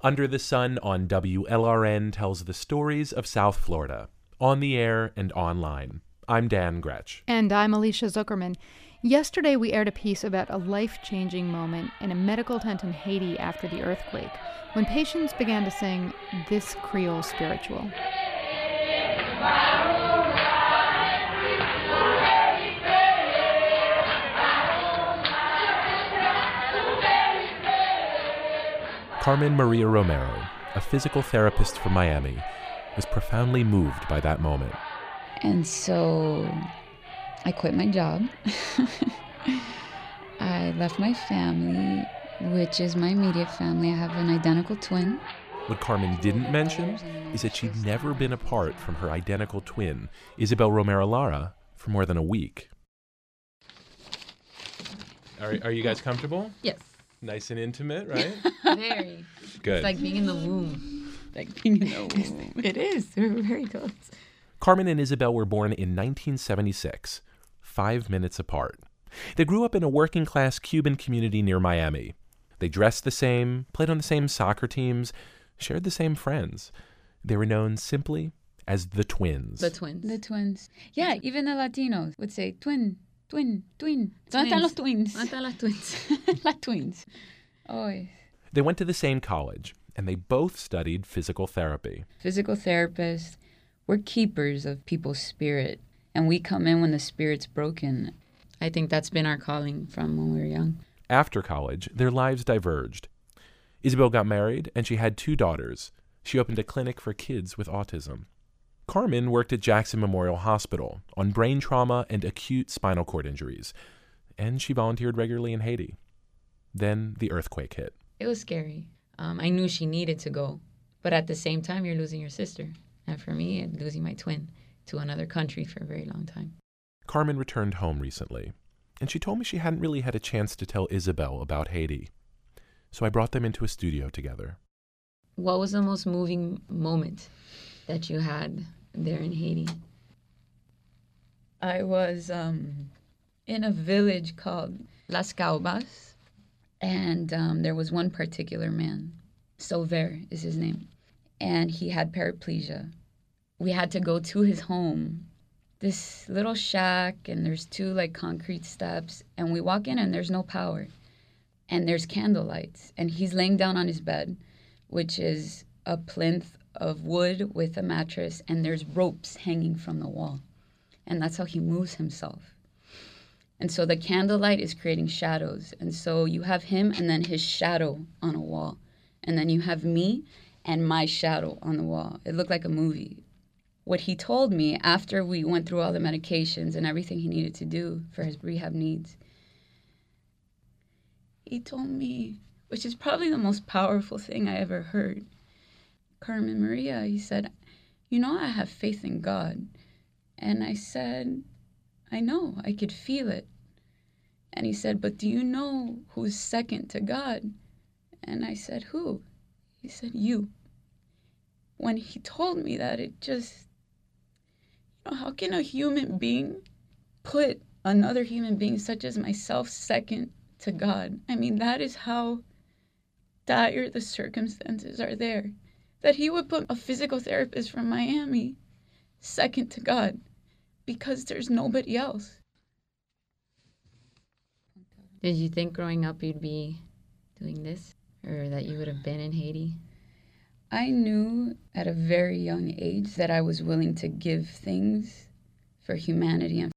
Under the Sun on WLRN tells the stories of South Florida, on the air and online. I'm Dan Gretsch. And I'm Alicia Zuckerman. Yesterday we aired a piece about a life-changing moment in a medical tent in Haiti after the earthquake, when patients began to sing this Creole spiritual. Carmen Maria Romero, a physical therapist from Miami, was profoundly moved by that moment. And so I quit my job. I left my family, which is my immediate family. I have an identical twin. What Carmen didn't mention is that she'd never been apart from her identical twin, Isabel Romero Lara, for more than a week. Are you guys comfortable? Yes. Nice and intimate, right? Very. Good. It's like being in the womb. Like being in the womb. It is. We're very close. Carmen and Isabel were born in 1976, 5 minutes apart. They grew up in a working-class Cuban community near Miami. They dressed the same, played on the same soccer teams, shared the same friends. They were known simply as the twins. The twins. The twins. Yeah, even the Latinos would say twin. ¿Dónde están los twins? ¿Dónde están las twins? Las twins. Always. They went to the same college, and they both studied physical therapy. Physical therapists, we're keepers of people's spirit, and we come in when the spirit's broken. I think that's been our calling from when we were young. After college, their lives diverged. Isabel got married, and she had 2 daughters. She opened a clinic for kids with autism. Carmen worked at Jackson Memorial Hospital on brain trauma and acute spinal cord injuries, and she volunteered regularly in Haiti. Then the earthquake hit. It was scary. I knew she needed to go, but at the same time, you're losing your sister. And for me, losing my twin to another country for a very long time. Carmen returned home recently, and she told me she hadn't really had a chance to tell Isabel about Haiti. So I brought them into a studio together. What was the most moving moment that you had there in Haiti? I was in a village called Las Caubas, and there was one particular man. Sauver is his name, and he had paraplegia. We had to go to his home, this little shack, and there's 2 concrete steps, and we walk in and there's no power, and there's candle lights, and he's laying down on his bed, which is a plinth of wood with a mattress, and there's ropes hanging from the wall. And that's how he moves himself. And so the candlelight is creating shadows. And so you have him and then his shadow on a wall. And then you have me and my shadow on the wall. It looked like a movie. What he told me after we went through all the medications and everything he needed to do for his rehab needs, he told me, which is probably the most powerful thing I ever heard, Carmen Maria, he said, I have faith in God. And I said, I know, I could feel it. And he said, but do you know who's second to God? And I said, who? He said, you. When he told me that, it just, how can a human being put another human being such as myself second to God? I mean, that is how dire the circumstances are there. That he would put a physical therapist from Miami second to God because there's nobody else. Did you think growing up you'd be doing this, or that you would have been in Haiti? I knew at a very young age that I was willing to give things for humanity and